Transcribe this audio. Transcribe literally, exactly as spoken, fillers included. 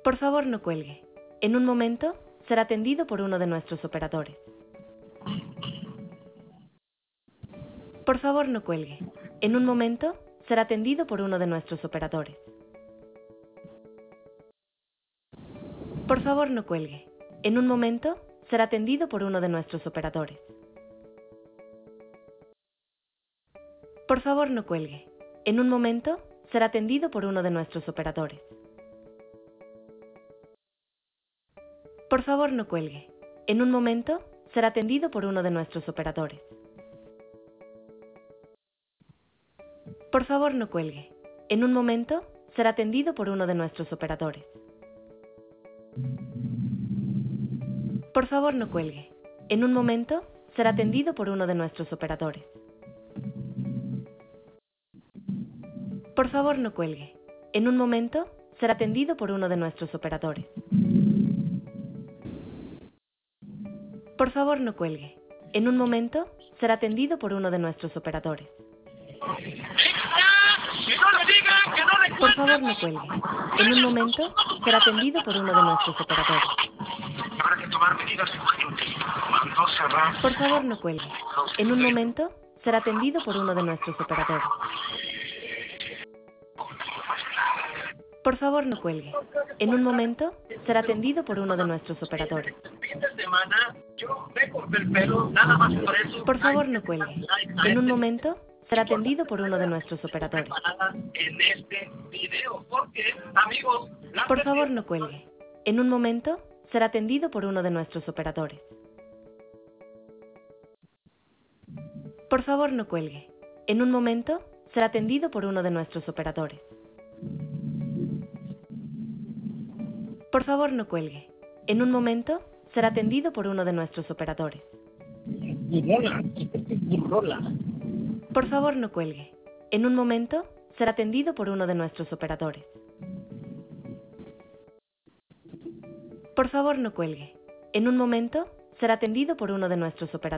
Por favor, no cuelgue. En un momento, será atendido por uno de nuestros operadores. Por favor, no cuelgue. En un momento, será atendido por uno de nuestros operadores. Por favor, no cuelgue. En un momento, será atendido por uno de nuestros operadores. Por favor, no cuelgue. En un momento, será atendido por uno de nuestros operadores. Por favor, no cuelgue. En un momento, será atendido por uno de nuestros operadores. Por favor, no cuelgue. En un momento, será atendido por uno de nuestros operadores. Por favor, no cuelgue. En un momento, será atendido por uno de nuestros operadores. Por favor, no cuelgue. En un momento, será atendido por uno de nuestros operadores. Por favor, no cuelgue. En un momento, será atendido por uno de nuestros operadores. Por favor, no cuelgue. En un momento, será atendido por uno de nuestros operadores. Habrá que tomar medidas urgentes. Mandó cerrar. Por favor, no cuelgue. En un momento, será atendido por uno de nuestros operadores. Por favor, no cuelgue. En un momento, será atendido por uno de nuestros operadores. Fin de semana, yo me corté el pelo, nada más por eso. Por favor, no cuelgue. En un momento, será atendido por uno de nuestros operadores. En este video, porque, amigos, la Por favor, no cuelgue. En un momento, será atendido por uno de nuestros operadores. Por favor, no cuelgue. En un momento, será atendido por uno de nuestros operadores. Por favor, no cuelgue. En un momento, será atendido por uno de nuestros operadores. burrola, burrola. Por favor, no cuelgue. En un momento, será atendido por uno de nuestros operadores. Por favor, no cuelgue. En un momento, será atendido por uno de nuestros operadores.